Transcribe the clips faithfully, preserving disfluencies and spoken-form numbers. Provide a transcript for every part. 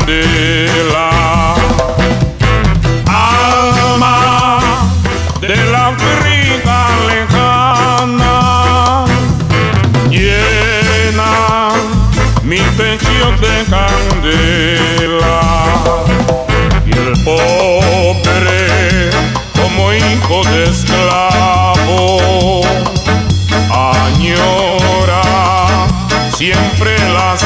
candela. Alma de la África lejana, llena mi pecho de candela. Y el pobre, como hijo de esclavo, añora siempre las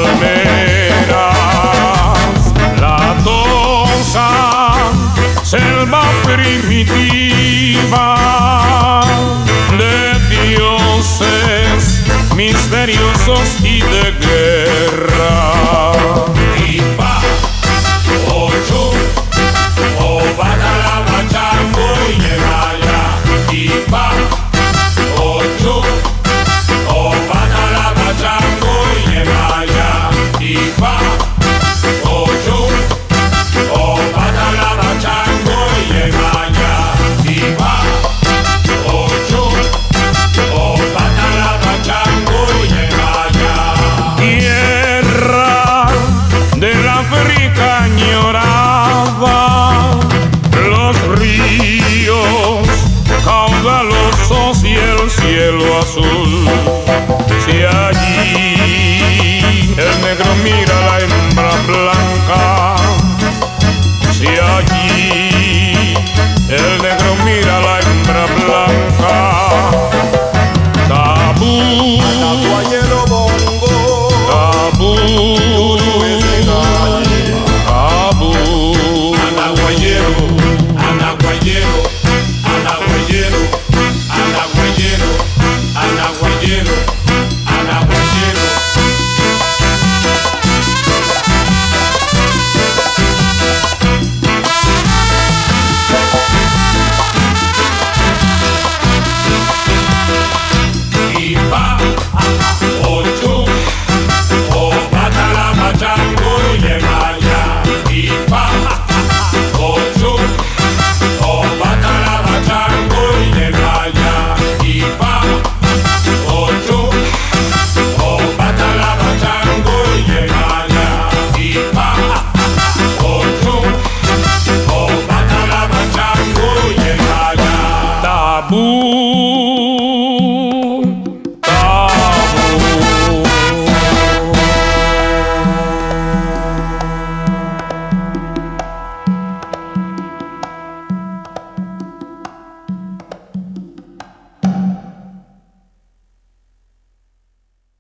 palmeras, la tosa selva primitiva de dioses misteriosos y de guerra. Ipa, ocho, obadala, machango y yemaya. Ipa, ocho, obadala, machango y yemaya. Ipa, ocho, obadala, machango y yemaya. Ipa, ocho, obadala, machango y yemaya. Tierra de la África añorada, los ríos caudalosos y el cielo azul.